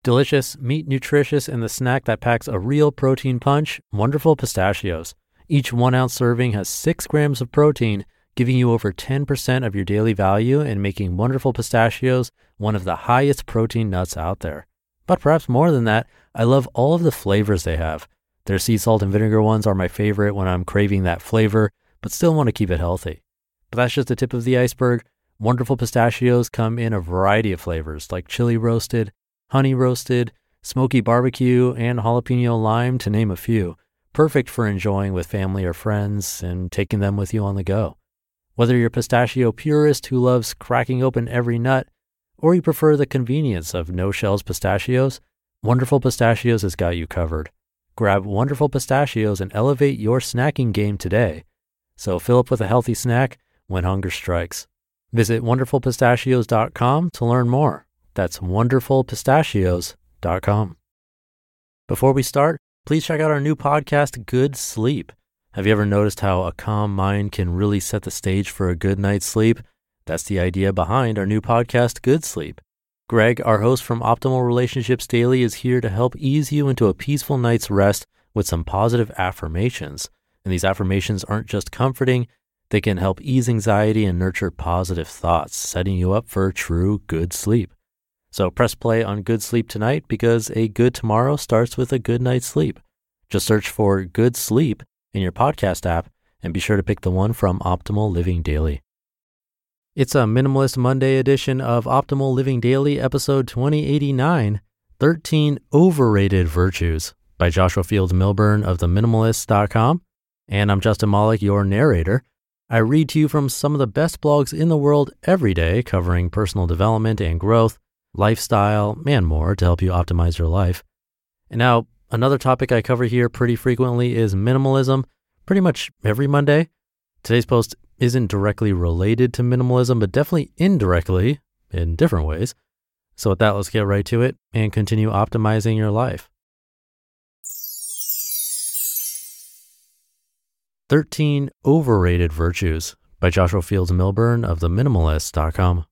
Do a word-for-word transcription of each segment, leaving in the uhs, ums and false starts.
Delicious, meat nutritious, and the snack that packs a real protein punch, Wonderful Pistachios. Each one ounce serving has six grams of protein, giving you over ten percent of your daily value and making Wonderful Pistachios one of the highest protein nuts out there. But perhaps more than that, I love all of the flavors they have. Their sea salt and vinegar ones are my favorite when I'm craving that flavor, but still want to keep it healthy. But that's just the tip of the iceberg. Wonderful Pistachios come in a variety of flavors like chili roasted, honey roasted, smoky barbecue, and jalapeno lime, to name a few. Perfect for enjoying with family or friends and taking them with you on the go. Whether you're a pistachio purist who loves cracking open every nut, or you prefer the convenience of no-shells pistachios, Wonderful Pistachios has got you covered. Grab Wonderful Pistachios and elevate your snacking game today. So fill up with a healthy snack when hunger strikes. Visit wonderful pistachios dot com to learn more. That's wonderful pistachios dot com. Before we start, please check out our new podcast, Good Sleep. Have you ever noticed how a calm mind can really set the stage for a good night's sleep? That's the idea behind our new podcast, Good Sleep. Greg, our host from Optimal Relationships Daily, is here to help ease you into a peaceful night's rest with some positive affirmations. And these affirmations aren't just comforting, they can help ease anxiety and nurture positive thoughts, setting you up for true good sleep. So press play on Good Sleep tonight because a good tomorrow starts with a good night's sleep. Just search for Good Sleep in your podcast app and be sure to pick the one from Optimal Living Daily. It's a Minimalist Monday edition of Optimal Living Daily, episode twenty eighty-nine, thirteen Overrated Virtues by Joshua Fields Millburn of the minimalist dot com. And I'm Justin Malik, your narrator. I read to you from some of the best blogs in the world every day, covering personal development and growth, lifestyle, and more to help you optimize your life. And now, another topic I cover here pretty frequently is minimalism, pretty much every Monday. Today's post isn't directly related to minimalism, but definitely indirectly in different ways. So with that, let's get right to it and continue optimizing your life. thirteen Overrated Virtues by Joshua Fields Millburn of the minimalist dot com.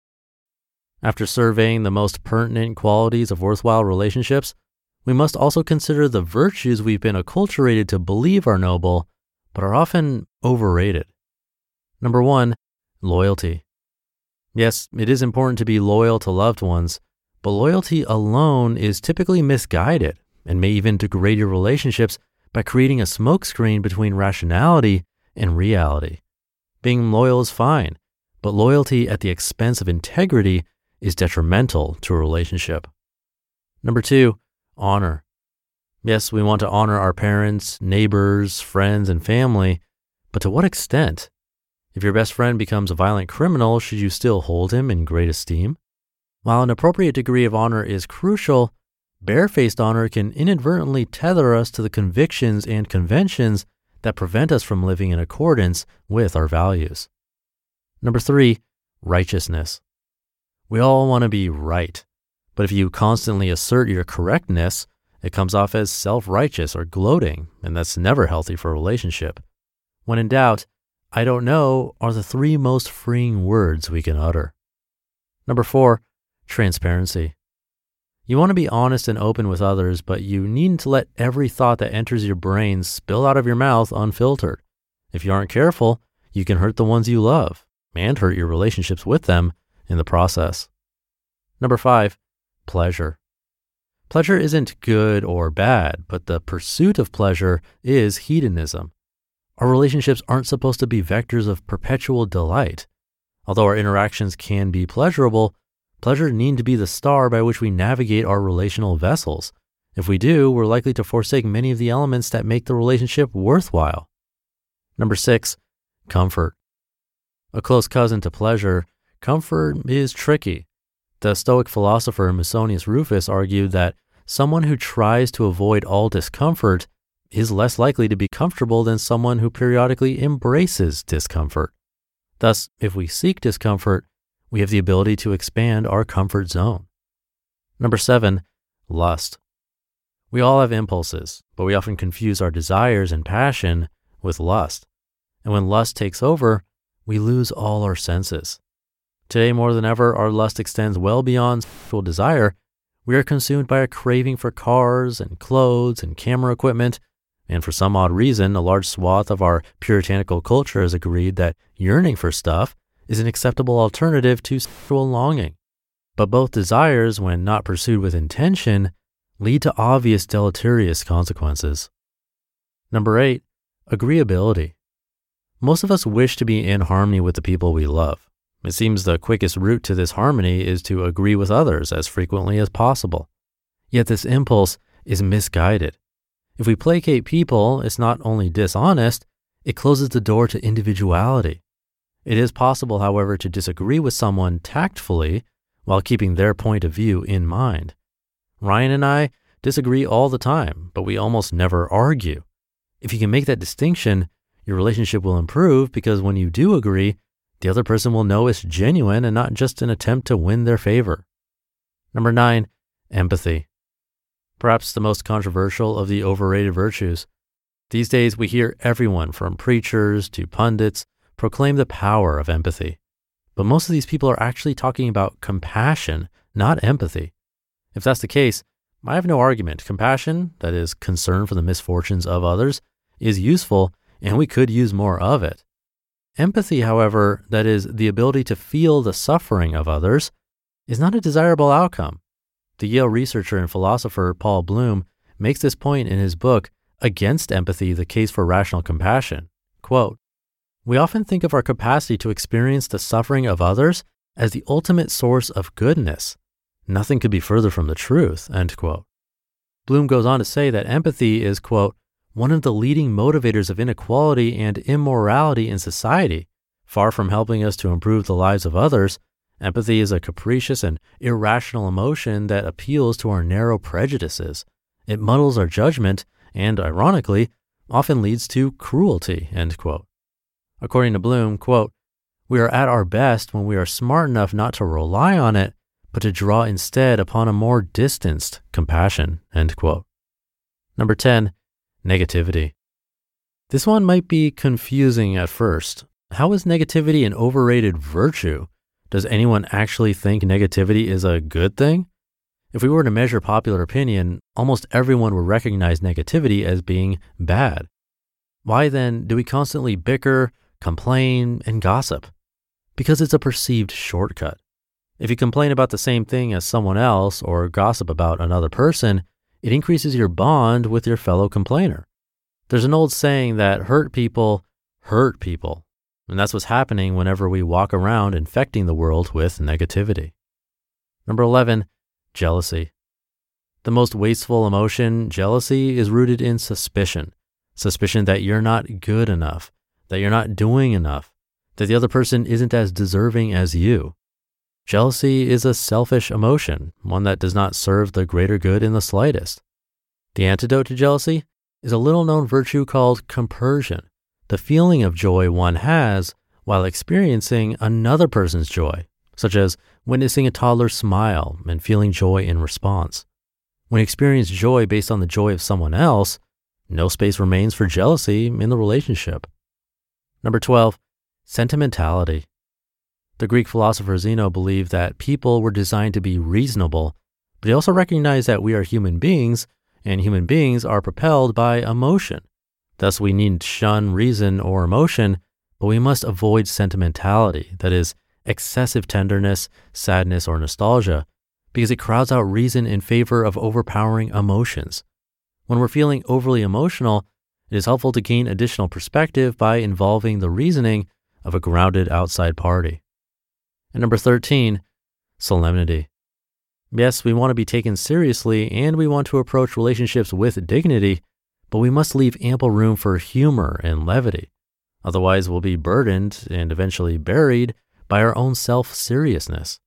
After surveying the most pertinent qualities of worthwhile relationships, we must also consider the virtues we've been acculturated to believe are noble, but are often overrated. Number one, loyalty. Yes, it is important to be loyal to loved ones, but loyalty alone is typically misguided and may even degrade your relationships by creating a smokescreen between rationality and reality. Being loyal is fine, but loyalty at the expense of integrity is detrimental to a relationship. Number two, honor. Yes, we want to honor our parents, neighbors, friends, and family, but to what extent? If your best friend becomes a violent criminal, should you still hold him in great esteem? While an appropriate degree of honor is crucial, barefaced honor can inadvertently tether us to the convictions and conventions that prevent us from living in accordance with our values. Number three, righteousness. We all want to be right, but if you constantly assert your correctness, it comes off as self-righteous or gloating, and that's never healthy for a relationship. When in doubt, I don't know are the three most freeing words we can utter. Number four, transparency. You want to be honest and open with others, but you needn't let every thought that enters your brain spill out of your mouth unfiltered. If you aren't careful, you can hurt the ones you love and hurt your relationships with them in the process. Number five, pleasure. Pleasure isn't good or bad, but the pursuit of pleasure is hedonism. Our relationships aren't supposed to be vectors of perpetual delight. Although our interactions can be pleasurable, pleasure needs to be the star by which we navigate our relational vessels. If we do, we're likely to forsake many of the elements that make the relationship worthwhile. Number six, comfort. A close cousin to pleasure, comfort is tricky. The Stoic philosopher Musonius Rufus argued that someone who tries to avoid all discomfort is less likely to be comfortable than someone who periodically embraces discomfort. Thus, if we seek discomfort, we have the ability to expand our comfort zone. Number seven, lust. We all have impulses, but we often confuse our desires and passion with lust. And when lust takes over, we lose all our senses. Today, more than ever, our lust extends well beyond sexual desire. We are consumed by a craving for cars and clothes and camera equipment, and for some odd reason, a large swath of our puritanical culture has agreed that yearning for stuff is an acceptable alternative to sexual longing. But both desires, when not pursued with intention, lead to obvious deleterious consequences. Number eight, agreeability. Most of us wish to be in harmony with the people we love. It seems the quickest route to this harmony is to agree with others as frequently as possible. Yet this impulse is misguided. If we placate people, it's not only dishonest, it closes the door to individuality. It is possible, however, to disagree with someone tactfully while keeping their point of view in mind. Ryan and I disagree all the time, but we almost never argue. If you can make that distinction, your relationship will improve because when you do agree, the other person will know it's genuine and not just an attempt to win their favor. Number nine, empathy. Perhaps the most controversial of the overrated virtues. These days, we hear everyone from preachers to pundits proclaim the power of empathy. But most of these people are actually talking about compassion, not empathy. If that's the case, I have no argument. Compassion, that is concern for the misfortunes of others, is useful and we could use more of it. Empathy, however, that is the ability to feel the suffering of others, is not a desirable outcome. The Yale researcher and philosopher Paul Bloom makes this point in his book, Against Empathy, the Case for Rational Compassion. Quote, "We often think of our capacity to experience the suffering of others as the ultimate source of goodness. Nothing could be further from the truth," end quote. Bloom goes on to say that empathy is, quote, "one of the leading motivators of inequality and immorality in society. Far from helping us to improve the lives of others, empathy is a capricious and irrational emotion that appeals to our narrow prejudices. It muddles our judgment and, ironically, often leads to cruelty," end quote. According to Bloom, quote, "We are at our best when we are smart enough not to rely on it, but to draw instead upon a more distanced compassion," end quote. Number ten, negativity. This one might be confusing at first. How is negativity an overrated virtue? Does anyone actually think negativity is a good thing? If we were to measure popular opinion, almost everyone would recognize negativity as being bad. Why then do we constantly bicker, complain, and gossip? Because it's a perceived shortcut. If you complain about the same thing as someone else or gossip about another person, it increases your bond with your fellow complainer. There's an old saying that hurt people hurt people, and that's what's happening whenever we walk around infecting the world with negativity. Number eleven, jealousy. The most wasteful emotion, jealousy, is rooted in suspicion. Suspicion that you're not good enough, that you're not doing enough, that the other person isn't as deserving as you. Jealousy is a selfish emotion, one that does not serve the greater good in the slightest. The antidote to jealousy is a little-known virtue called compersion, the feeling of joy one has while experiencing another person's joy, such as witnessing a toddler smile and feeling joy in response. When you experience joy based on the joy of someone else, no space remains for jealousy in the relationship. Number twelve, sentimentality. The Greek philosopher Zeno believed that people were designed to be reasonable, but he also recognized that we are human beings, and human beings are propelled by emotion. Thus, we needn't shun reason or emotion, but we must avoid sentimentality, that is, excessive tenderness, sadness, or nostalgia, because it crowds out reason in favor of overpowering emotions. When we're feeling overly emotional, it is helpful to gain additional perspective by involving the reasoning of a grounded outside party. And number thirteen, solemnity. Yes, we want to be taken seriously and we want to approach relationships with dignity, but we must leave ample room for humor and levity. Otherwise, we'll be burdened and eventually buried by our own self-seriousness.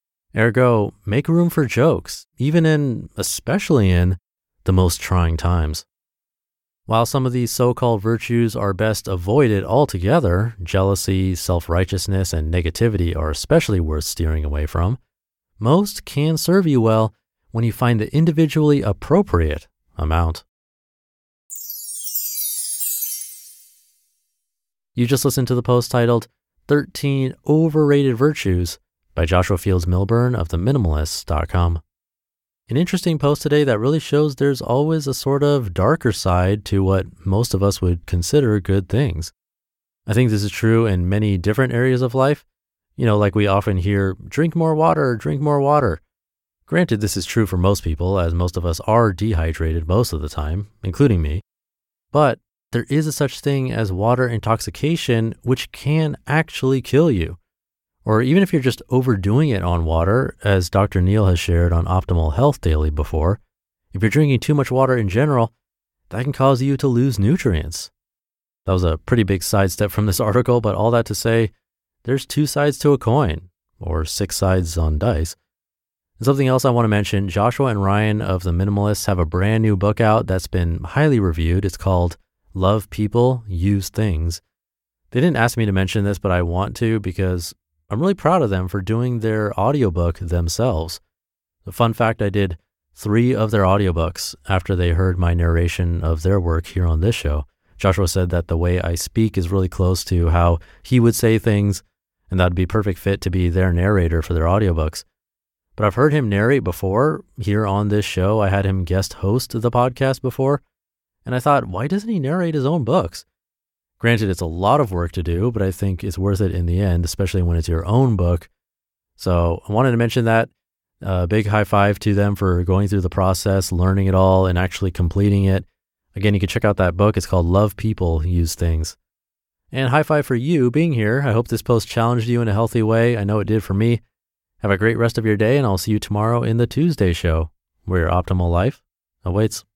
Ergo, make room for jokes, even in, especially in, the most trying times. While some of these so-called virtues are best avoided altogether, jealousy, self-righteousness, and negativity are especially worth steering away from, most can serve you well when you find the individually appropriate amount. You just listened to the post titled thirteen Overrated Virtues by Joshua Fields Millburn of the minimalists dot com. An interesting post today that really shows there's always a sort of darker side to what most of us would consider good things. I think this is true in many different areas of life. You know, like we often hear, drink more water, drink more water. Granted, this is true for most people, as most of us are dehydrated most of the time, including me. But there is a such thing as water intoxication, which can actually kill you. Or even if you're just overdoing it on water, as Doctor Neal has shared on Optimal Health Daily before, if you're drinking too much water in general, that can cause you to lose nutrients. That was a pretty big sidestep from this article, but all that to say, there's two sides to a coin, or six sides on dice. And something else I want to mention, Joshua and Ryan of The Minimalists have a brand new book out that's been highly reviewed. It's called Love People, Use Things. They didn't ask me to mention this, but I want to because I'm really proud of them for doing their audiobook themselves. The fun fact, I did three of their audiobooks after they heard my narration of their work here on this show. Joshua said that the way I speak is really close to how he would say things, and that'd be perfect fit to be their narrator for their audiobooks. But I've heard him narrate before here on this show. I had him guest host the podcast before, and I thought, why doesn't he narrate his own books? Granted, it's a lot of work to do, but I think it's worth it in the end, especially when it's your own book. So I wanted to mention that. A uh, big high five to them for going through the process, learning it all, and actually completing it. Again, you can check out that book. It's called Love People, Use Things. And high five for you being here. I hope this post challenged you in a healthy way. I know it did for me. Have a great rest of your day, and I'll see you tomorrow in the Tuesday show, where your optimal life awaits.